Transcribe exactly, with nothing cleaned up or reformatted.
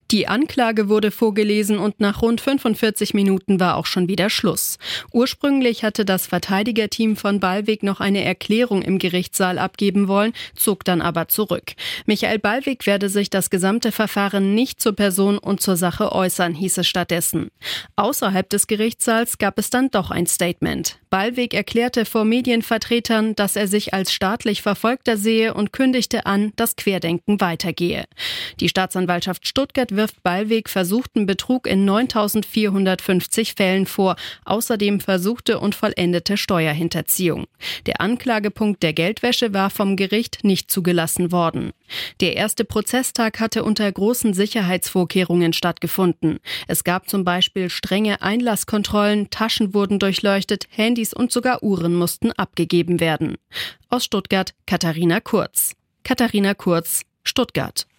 Die Anklage wurde vorgelesen und nach rund fünfundvierzig Minuten war auch schon wieder Schluss. Ursprünglich hatte das Verteidigerteam von Ballweg noch eine Erklärung im Gerichtssaal abgeben wollen, zog dann aber zurück. Michael Ballweg werde sich das gesamte Verfahren nicht zur Person und zur Sache äußern, hieß es stattdessen. Außerhalb des Gerichtssaals gab es dann doch ein Statement. Ballweg erklärte vor Medienvertretern, dass er sich als staatlich Verfolgter sehe und kündigte an, dass Querdenken weitergehe. Die Staatsanwaltschaft Stuttgart wirft Ballweg versuchten Betrug in neuntausendvierhundertfünfzig Fällen vor, außerdem versuchte und vollendete Steuerhinterziehung. Der Anklagepunkt der Geldwäsche war vom Gericht nicht zugelassen worden. Der erste Prozesstag hatte unter großen Sicherheitsvorkehrungen stattgefunden. Es gab zum Beispiel strenge Einlasskontrollen, Taschen wurden durchleuchtet, Handys und sogar Uhren mussten abgegeben werden. Aus Stuttgart Katharina Kurz. Katharina Kurz, Stuttgart.